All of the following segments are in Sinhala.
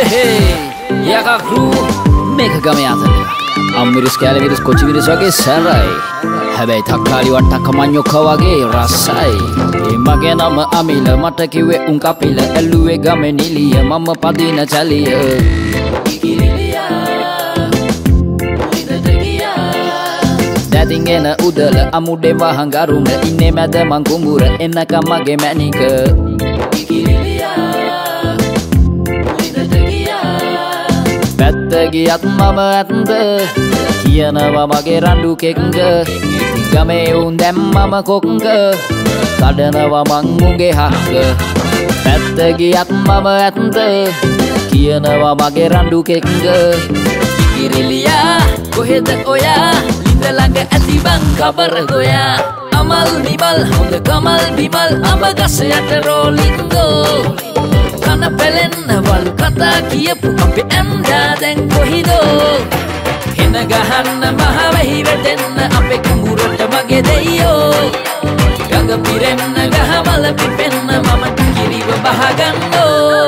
යකක්රු මේක ගම යාතල අම්මිරිස් කෑලි මිරිස් කොචි මිරිස් වගේ සැරයි හැබැයි තක්කාලි වට්ටක්ක මඤ්ඤොක්ක වගේ රසයි මගේ නම අමිල මට කිව්වේ උන් කපිල ඇල්ලුවේ ගමේ නිලිය මම පදින චලිය දැදින් එන උදල අමුඩේ වහංගරුම ඉන්නේ මැද මං කුඹුර එන්නකම් මගේ මැනික පැත්ත ගියත් මම ඇත්ද කියනවා මගේ රණ්ඩු කෙක්ක ගමේ උන් දැන් මම කොක්ක කඩනවා මං මුගේ හක්ක පැත්ත ගියත් මම ඇත්ද කියනවා මගේ රණ්ඩු කෙක්ක කිරිලියා කොහෙද ඔයා ලිඳ ළඟ ඇති බං කබර ගෝයා අමල් නිමල් හොඳ කමල් බිමල් අඹ ගස යට රෝලින්ගෝ කන පෙලෙන්න වල් කතා කියපු අපි ඇම්ඩා දැන් කොහිදෝ හෙන ගහන්න මහ වෙහි වැටෙන්න අපේ කුඹුරට මගේ දෙයියෝ ගඟ පිරෙන්න ගහමල පිපෙන්න මම කිරිව බහගන්නෝ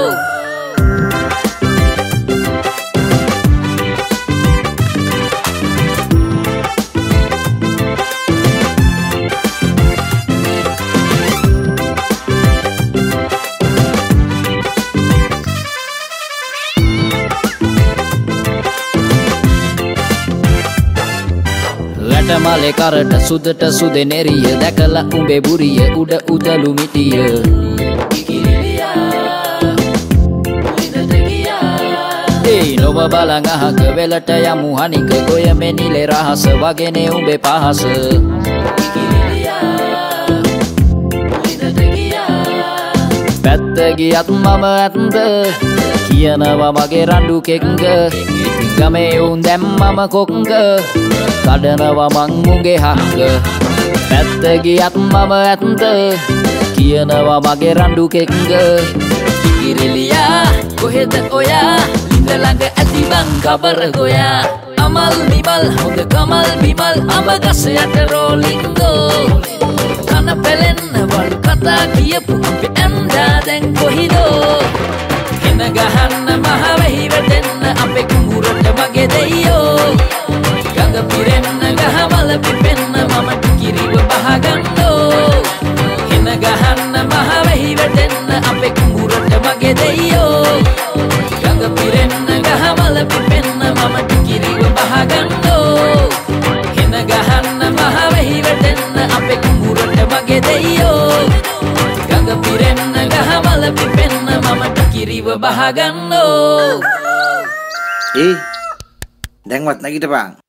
මලේ කරට සුදට සුදේ නෙරිය දැකලා උඹේ බුරිය උඩ උදලු මිටිය ඒ නොබ බලන් අහක වෙලට යමු හනික ගොය මෙනිලේ රහස වගේනේ උඹේ පහස පැත්ත ගියත් මම ඇත්ද කියනවා මගේ රණ්ඩු කෙක්ක ගමේ උන් දැන් මම කොක්ක කඩනවා මං මුගේ හක්ක පැත්ත ගියත් මම ඇත්ද කියනවා මගේ රණ්ඩු කෙක්ක කිරිලියා කොහෙද ඔයා ලිඳ ළඟ ඇති බං කබර ගෝයා අමල් නිමල් හොඳ කමල් බිමල් අඹ ගස යට රෝලින්ගෝ කන පෙලෙන්න වල් කතා කියපු අපි ඇම්ඩා දැන් කොහිදෝ හෙන ගහන්න මහ වෙහි වැටෙන්න අපේ කුඹුරට මගේ දෙයියෝ ගඟ පිරෙන්න ගහමල පිපෙන්න මම කිරිව බහගන්නෝ හෙන ගහන්න මහ වෙහි වැටෙන්න අපේ කුඹුරට මගේ දෙයියෝ ගඟ පිරෙන්න ගහමල පිපෙන්න මම කිරිව බහගන්නෝ හෙන ගහන්න මහ වෙහි වැටෙන්න අපේ කුඹුරට මගේ දෙයියෝ ගඟ පිරෙන්න ගහමල පිපෙන්න මම කිරිව බහගන්නෝ දැන්වත් නැගිටපන්